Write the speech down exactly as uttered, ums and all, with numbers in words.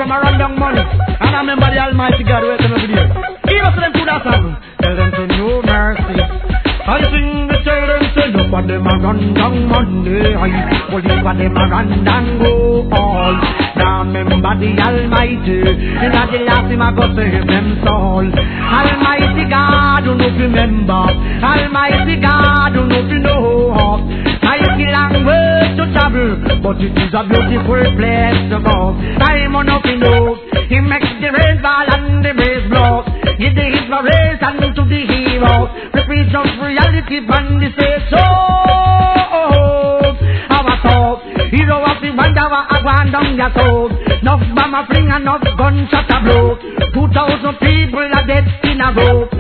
them a run down money. And I remember the Almighty God waiting over there. Give us them food or something. Tell them to no mercy. I sing the tell them to no for them a run down Monday. I believe for them a run down go all. Now remember the Almighty. And at the last him a go save them soul. Almighty God do not remember. Almighty God do not know. Mighty language to travel, but it is a beautiful place to go. Time on up in love, he makes the rain fall and the breeze blow. Give the inspiration to the hero, the preach of reality from the say so. Our soul, hero of the wonder I want down your soul. Enough bomb a fling, enough gunshot a blow. Two thousand people are dead in a row.